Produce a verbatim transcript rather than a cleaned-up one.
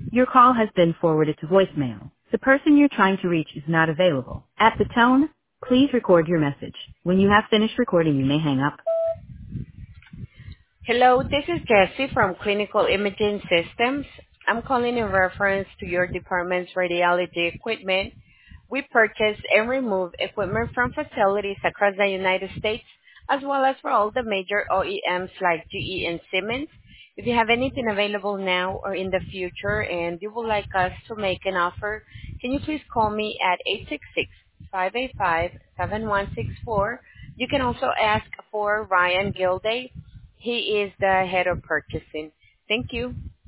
Your call has been forwarded to voicemail. The person you're trying to reach is not available. At the tone, please record your message. When you have finished recording, you may hang up. Hello, this is Jessie from Clinical Imaging Systems. I'm calling in reference to your department's radiology equipment. We purchase and remove equipment from facilities across the United States, as well as for all the major O E Ms like G E and Siemens. If you have anything available now or in the future and you would like us to make an offer, can you please call me at eight six six, five eight five, seven one six four. You can also ask for Ryan Gilday. He is the head of purchasing. Thank you.